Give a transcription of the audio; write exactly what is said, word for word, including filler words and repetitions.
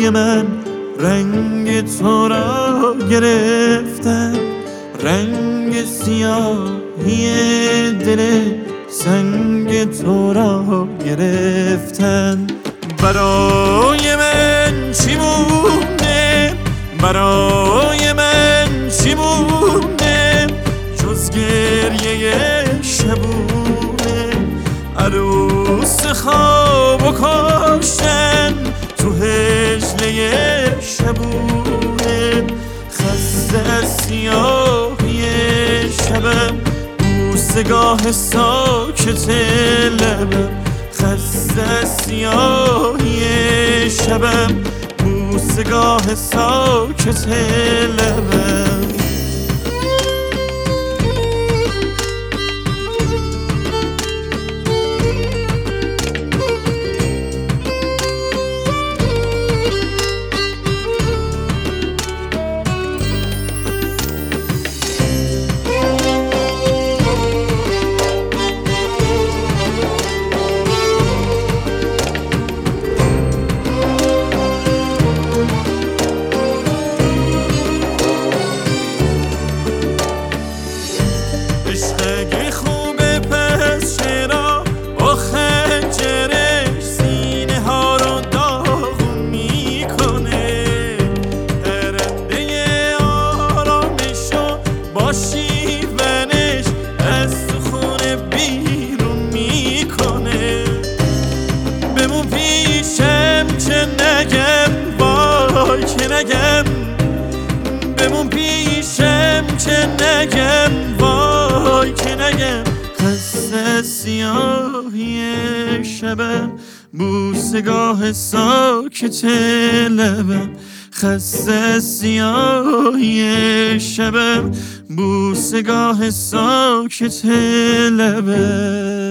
برای من رنگ تو را گرفتن، رنگ سیاهی دل سنگ تو را گرفتن. برای من چی مونده، برای من چی مونده جز گریه شبونه؟ عروس خواب و کاشتن تو هجله شبونه. خسته از سیاهی شبم بوسگاه ساکت لبم، خسته از سیاهی شبم بوسگاه ساکت لبم. اگه خوبه پس چرا با خنجرش سینه ها رو داغون میکنه؟ پرنده آرامشو با شیونش از تو خونه بیرون میکنه. بمون پیشم که نگم وای که نگم، بمون پیشم که نگم وای که نگم. خسته سیاهی شبم بوسگاه ساکت لبم، خسته سیاهی شبم بوسگاه ساکت لبم.